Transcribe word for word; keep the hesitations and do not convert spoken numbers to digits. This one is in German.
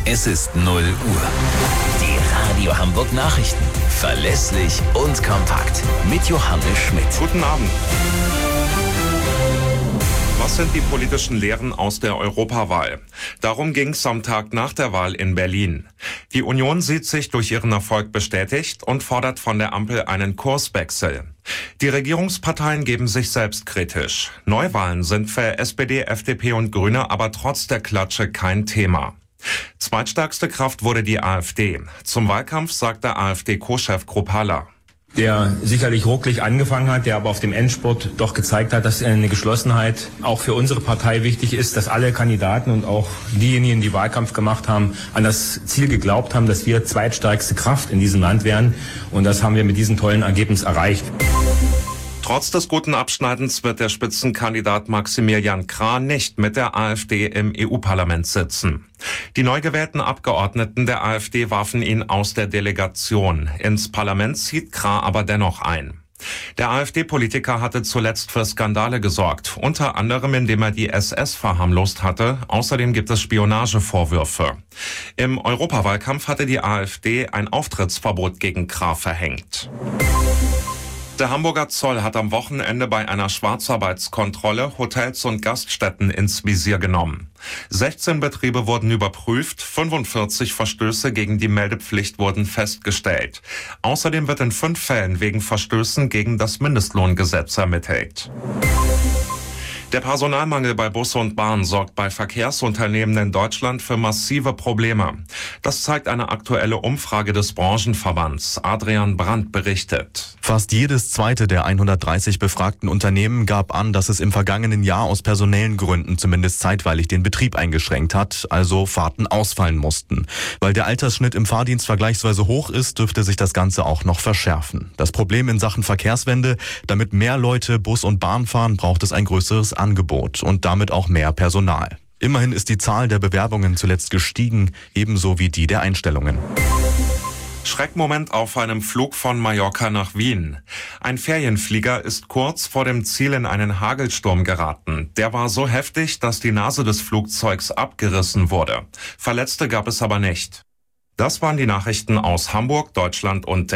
Es ist null Uhr. Die Radio Hamburg Nachrichten. Verlässlich und kompakt. Mit Johannes Schmidt. Guten Abend. Was sind die politischen Lehren aus der Europawahl? Darum ging es am Tag nach der Wahl in Berlin. Die Union sieht sich durch ihren Erfolg bestätigt und fordert von der Ampel einen Kurswechsel. Die Regierungsparteien geben sich selbstkritisch. Neuwahlen sind für S P D, F D P und Grüne aber trotz der Klatsche kein Thema. Zweitstärkste Kraft wurde die AfD. Zum Wahlkampf sagte AfD-Co-Chef Kruppalla: Der sicherlich rucklig angefangen hat, der aber auf dem Endspurt doch gezeigt hat, dass eine Geschlossenheit auch für unsere Partei wichtig ist, dass alle Kandidaten und auch diejenigen, die Wahlkampf gemacht haben, an das Ziel geglaubt haben, dass wir zweitstärkste Kraft in diesem Land wären. Und das haben wir mit diesem tollen Ergebnis erreicht. Trotz des guten Abschneidens wird der Spitzenkandidat Maximilian Krah nicht mit der AfD im E U-Parlament sitzen. Die neu gewählten Abgeordneten der AfD warfen ihn aus der Delegation. Ins Parlament zieht Krah aber dennoch ein. Der AfD-Politiker hatte zuletzt für Skandale gesorgt, unter anderem indem er die S S verharmlost hatte. Außerdem gibt es Spionagevorwürfe. Im Europawahlkampf hatte die AfD ein Auftrittsverbot gegen Krah verhängt. Der Hamburger Zoll hat am Wochenende bei einer Schwarzarbeitskontrolle Hotels und Gaststätten ins Visier genommen. sechzehn Betriebe wurden überprüft, fünfundvierzig Verstöße gegen die Meldepflicht wurden festgestellt. Außerdem wird in fünf Fällen wegen Verstößen gegen das Mindestlohngesetz ermittelt. Der Personalmangel bei Bus und Bahn sorgt bei Verkehrsunternehmen in Deutschland für massive Probleme. Das zeigt eine aktuelle Umfrage des Branchenverbands. Adrian Brandt berichtet. Fast jedes zweite der hundertdreißig befragten Unternehmen gab an, dass es im vergangenen Jahr aus personellen Gründen zumindest zeitweilig den Betrieb eingeschränkt hat, also Fahrten ausfallen mussten. Weil der Altersschnitt im Fahrdienst vergleichsweise hoch ist, dürfte sich das Ganze auch noch verschärfen. Das Problem in Sachen Verkehrswende: Damit mehr Leute Bus und Bahn fahren, braucht es ein größeres Angebot und damit auch mehr Personal. Immerhin ist die Zahl der Bewerbungen zuletzt gestiegen, ebenso wie die der Einstellungen. Schreckmoment auf einem Flug von Mallorca nach Wien. Ein Ferienflieger ist kurz vor dem Ziel in einen Hagelsturm geraten. Der war so heftig, dass die Nase des Flugzeugs abgerissen wurde. Verletzte gab es aber nicht. Das waren die Nachrichten aus Hamburg, Deutschland und